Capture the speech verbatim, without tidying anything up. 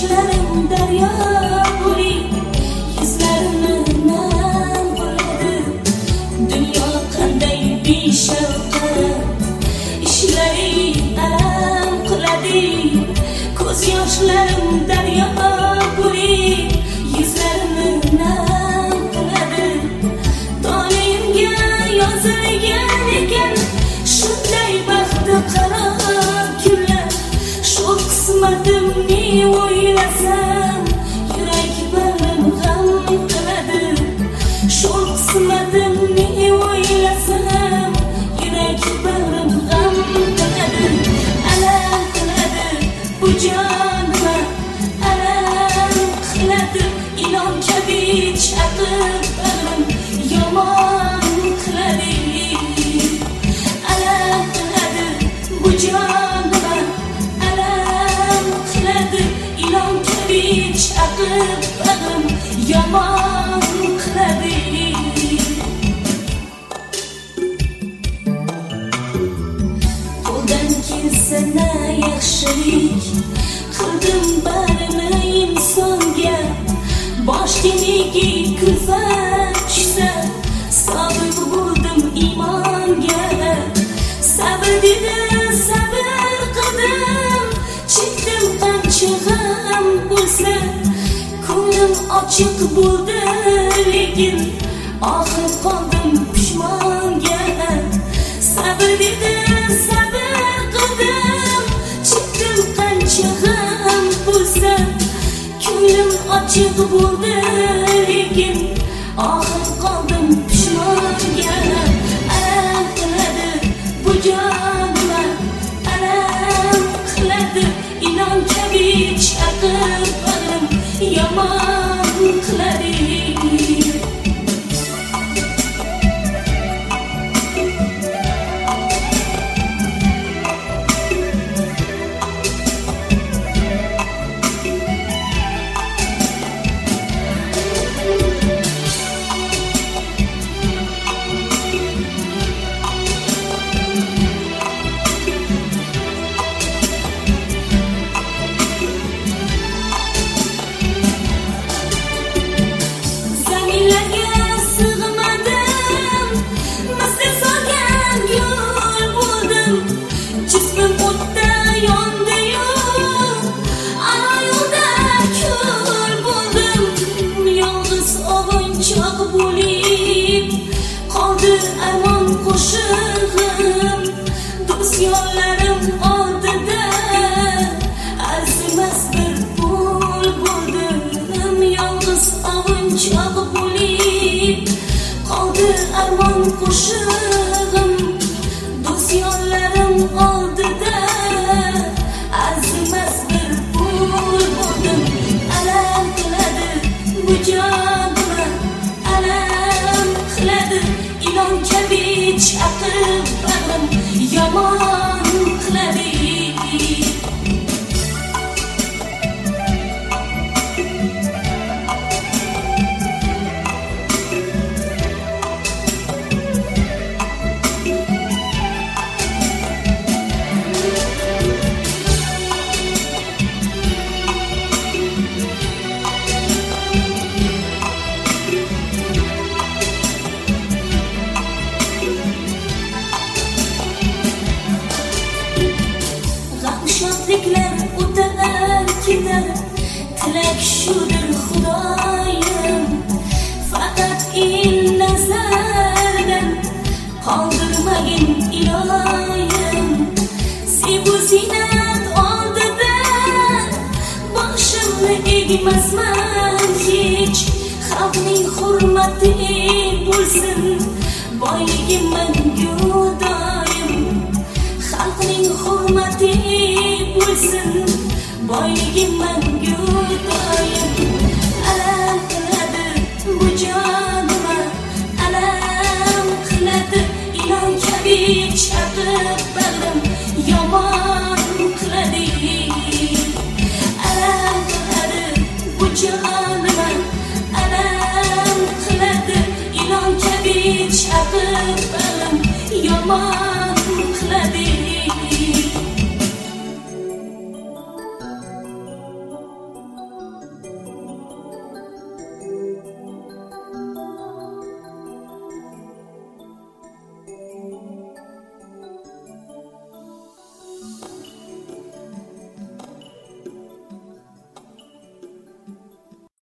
yoshlarim daryo bo'lib yuzlarimni nam qiladi. Dunyo qanday beshafqat ishlari alam qiladi. Ko'z yoshlarim daryo bo'lib yuzlarimni nam qiladi. Donimga yozilgan ekan shunday baxti qaro kunlar. Shu qismatimni o'ylasam yurak bag'rim g'am qiladi. Shu qismatimni o'ylasam yurak bag'rim g'am qiladi. Alam qiladi bu jonima, alam qiladi ilon kabi chaqib bag'rim yomon qiladi. Alam qiladi bu jonima, alam qiladi ilon kabi chaqib bag'rim yomon qiladi. Qo'ldan kelsa na yaxshilik qildim barini insonga. Boshimga kulfat tushsa sabr bo'ldim imonga. Sabr dedi sabr qildim, chekdim qancha g'am bo'lsa. Ko'nglim ochiq bo'ldi lekin oxir qoldim pushmonga. Sabr dedi sabr qildim, chekdim qancha g'am bo'lsa. Ko'nglim ochiq bo'ldi lekin oxir qoldim pushmonga. Alam qiladi bu jonima, alam qiladi ilon kabi chaqib bag'rim yomon qiladi. Armon qo'shig'im do'st yo'llarim oldida arzimas bir pul bo'ldim. Yolg'iz ovunchoq bo'lib qoldi armon qo'shig'im do'st yo'llarim oldida arzimas bir pul bo'ldim. Alam qiladi bu jonima, alam qiladi ilon kabi chaqib bag'rim yomon qiladi. Shodliklar o'tar ketar, tilak shudir Xudoyim. Faqat il nazardan qoldirmagin iloyim. Sevu zinat oldida boshimni egmasman hech. Xalqning hurmati bo'lsin boyligim mangu doim. Xalqning hurmati bo'lsin boyligim mangu doim. Alam qiladi bu jonima, alam qiladi ilon kabi chaqib bag'rim yomon qiladi. Alam qiladi bu jonima, alam qiladi ilon kabi chaqib bag'rim yomon